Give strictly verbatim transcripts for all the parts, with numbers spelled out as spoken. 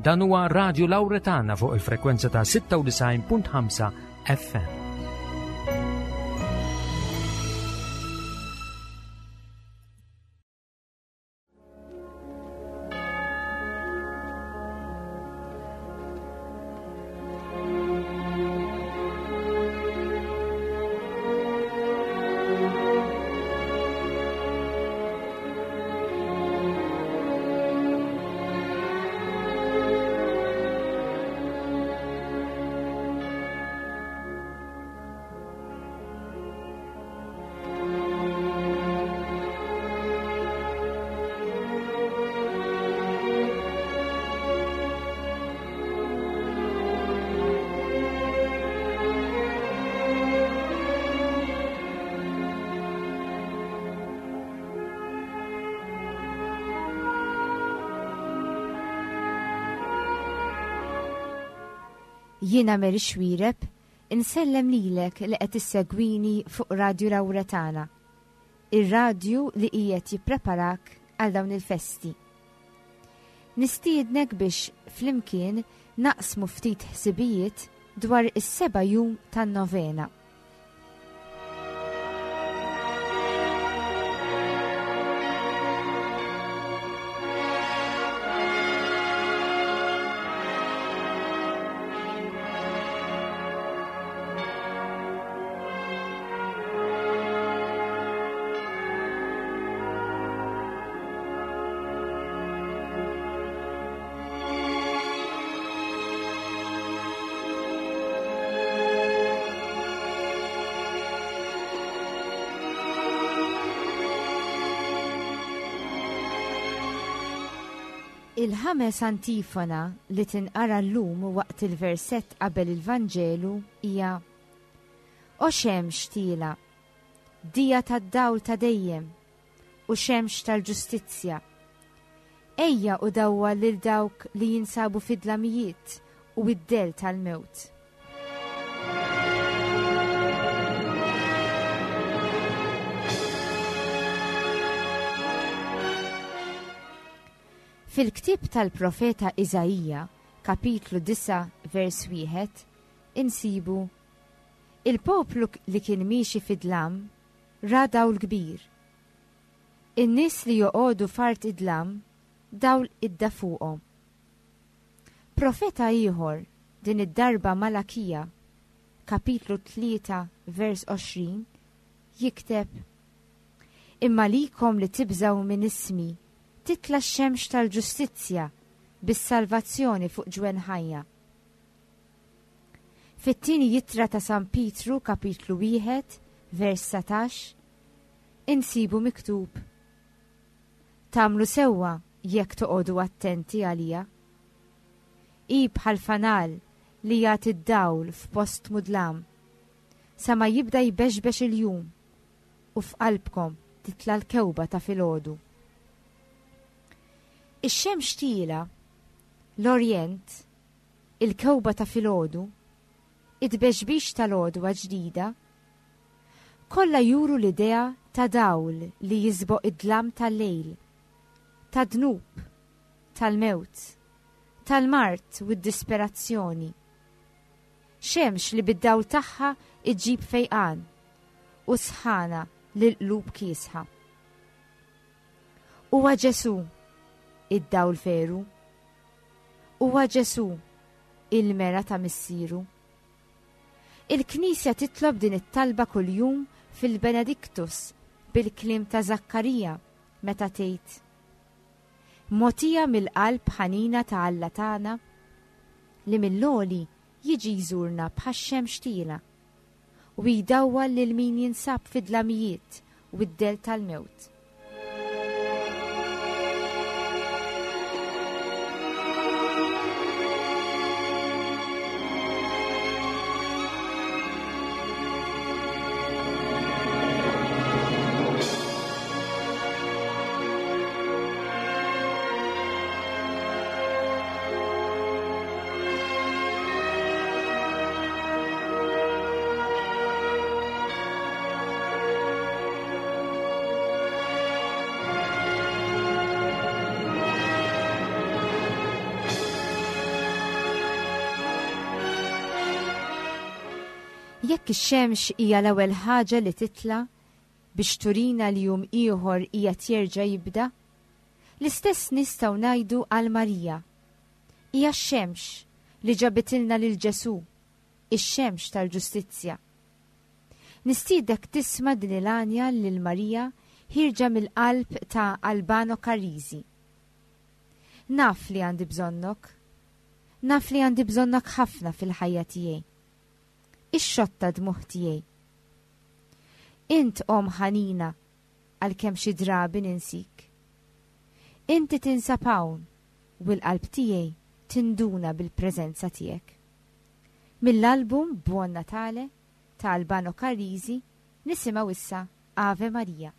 Dan huwa Radio Lawretana fuq il-frekwenza ta' sitta u tisgħin punt ħamsa F M. Jiena Meri Xwireb, insellem lilek li qed issegwini fuq Radio Lawretana, ir-radju li qiegħed jippreparak għal dawn il-festi. Nistiednek biex flimkien naqsmu ftit ħsibijiet dwar is-seba' jum tan-novena. Il-ħames antifona li tinqara llum waqt il-versett qabel il-Vanġelu hija: O xemx tila, dija tad-dawl ta' dejjem, u xemx tal-ġustizzja. Ejja u dawwa lil dawk li jinsabu fid-dlamijiet u id-del tal-mewt. Fil-ktib tal-profeta Iżajija, kapitlu disa, vers wieħed, insibu: Il-poplu li kien miexi fid-dlam ra dawl kbir. In-nies li joqogħdu fart id-dlam dawl idda fuqhom. Profeta ieħor din id-darba Malakija, kapitlu tlieta, vers għoxrin, jikteb: Imma likom li tibżaw minn ismi titla x-xemx tal-ġustizzja bis-salvazzjoni fuq ġwen ħajja. Fit-tieni jittra ta' San Pitru, kapitlu wieħed, vers satax, insibu miktub: Tamlu sewwa jekk toqgħodu attenti għalija. Hi bħal fanal li jagħti d-dawl f'post mudlam, sa ma jibda jbeżbex il-jum u f'qalbkom titla l-kewba ta' filgħodu. Ix-xemx tila, l-Orjent, il-kewba ta' filgħodu, id-beġbix tal-għodwa ġdida, kollha juru l-idea ta' dawl li jisboq id-dlam tal-lejl, ta' dnub, tal-mewt, tal-mart u d-disperazzjoni. Xemx li bid-dawl tagħha iġġib fejqan u sħana lil qlub kiesħa. Huwa Ġesu id-dawl veru, huwa Ġesu il-mera ta' missieru. Il-Knisja titlob din it-talba kuljum fil-Benediktus bil-kliem ta' Zakkarija meta tgħid: Motija mill-qalb ħanina ta' Alla tagħna li mill-għoli jiġi jżurna bħax-xemx tila u jdawwal lil min jinsab fid-dlamijiet u id-del tal-mewt. jekk ix-xemx hija l-ewwel ħaġa li titla' biex turina li jum ieħor qiegħed jerġa' jibda, l-istess nistgħu ngħidu għal Marija. Hija x-xemx li ġabitilna lil Ġesu, ix-xemx tal-ġustizzja. Nistiedek tisma' din il-għanja lil Marija ħirġa mill-qalb ta' Albano Carrisi. Naf li għandi bżonnok, naf li għandi bżonnok ħafna fil-ħajja tiegħi. Ix-xotta dmuħ tiegħi. Int om ħanina għalkemm xi drabi ninsik. Inti tinsab hawn u l-qalb tiegħi tinduna bil-preżenza tiegħek. Mill-album Buon Natale ta' Albano Carrisi nisimgħu issa Ave Maria.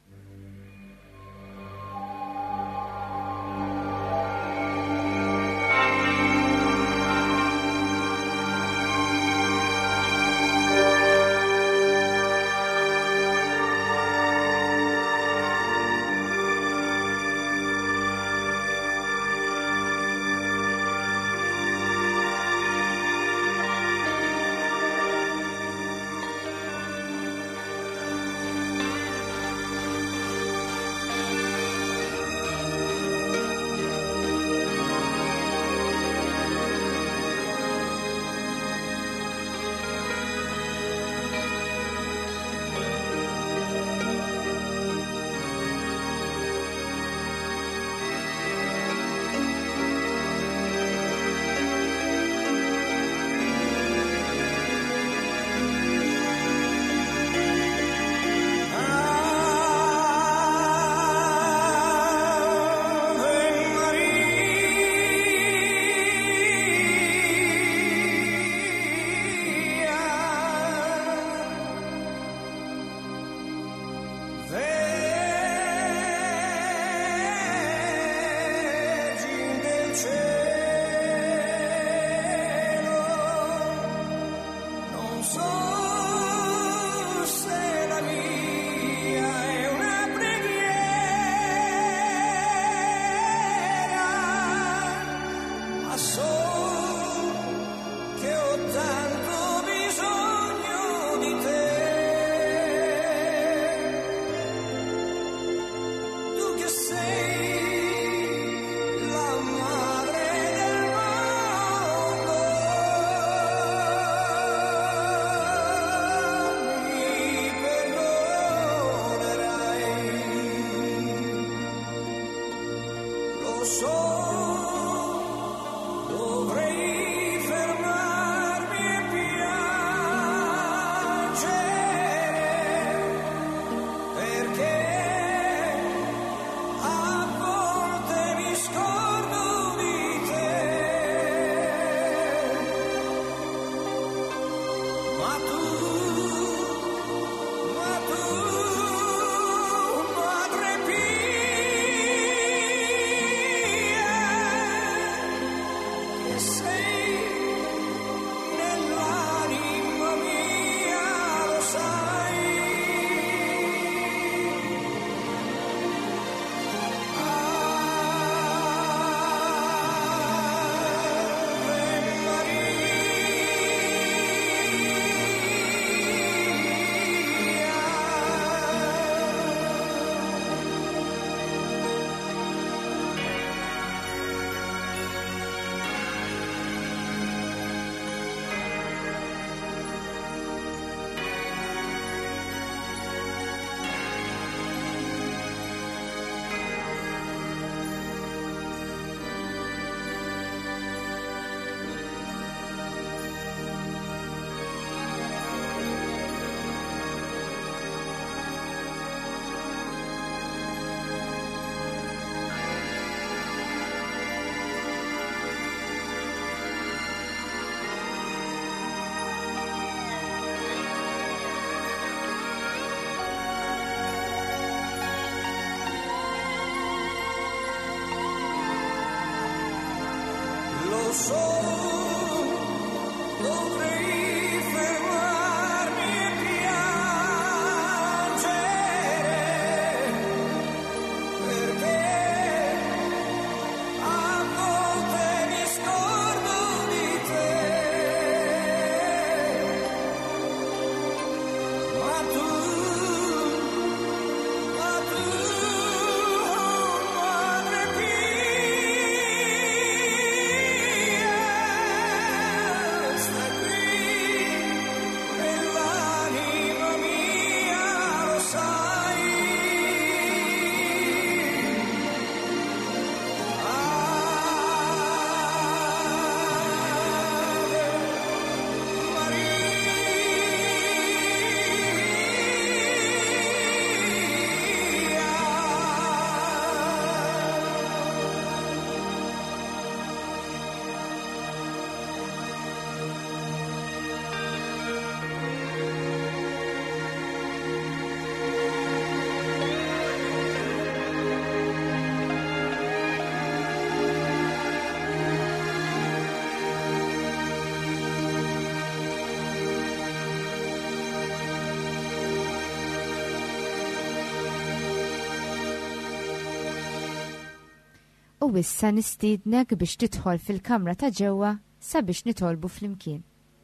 U issa nistiednek biex tidħol fil-kamra ta' ġewwa sabiex nitolbu flimkien.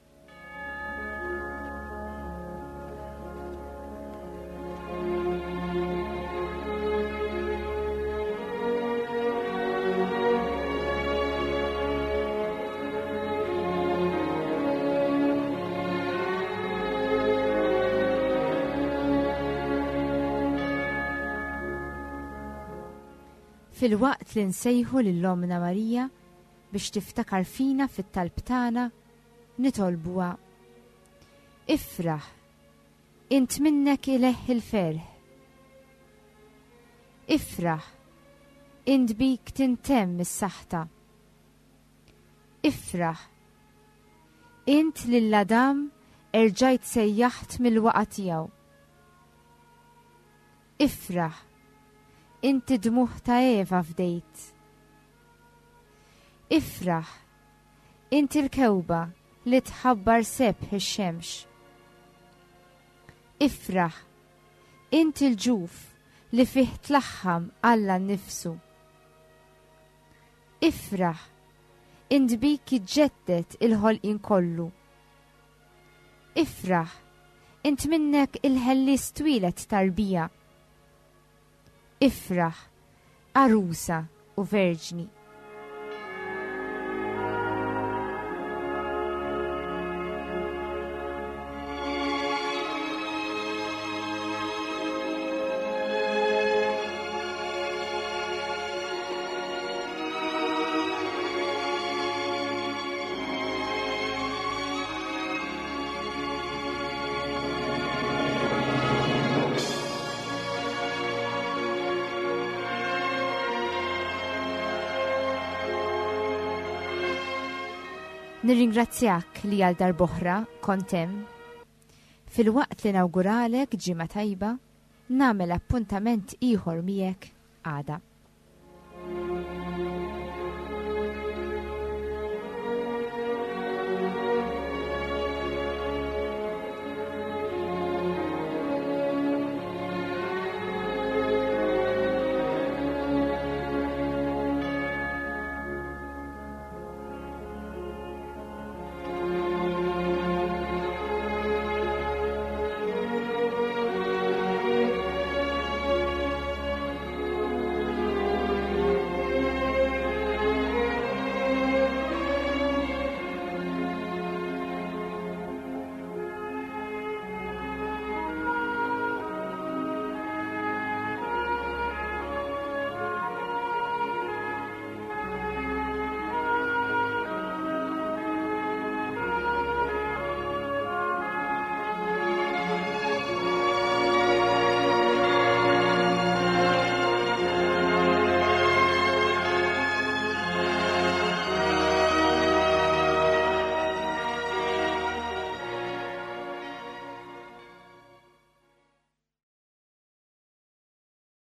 Fil-waqt li nsejħu lill-Omna Marija biex tiftakar fina fit-talb tagħna nitolbuha. Ifraħ, int minnek ileħħ il-ferħ. Ifraħ, int bik tintemm is-saħta. Ifraħ, int lill-Adam erġajt sejjaħt mill-waqa' tiegħu. Ifraħ, inti dmuħ ta' Eva fdejt. Ifraħ, inti l-kewba li tħabbar sebħ ix-xemx. Ifraħ, inti l-ġuf li fih tlaħħam Alla nnifsu. Ifraħ, int bik jiġġedded il-ħolqien kollu. Ifraħ, int minnek il-ħellis twilet tarbija. Ifraħ, arusa u verġni. Nirringrazzjak li għal darboħra kontem. Fil-waqt li nawguralek ġimgħa tajba, nagħmel appuntament ieħor miegħek għada.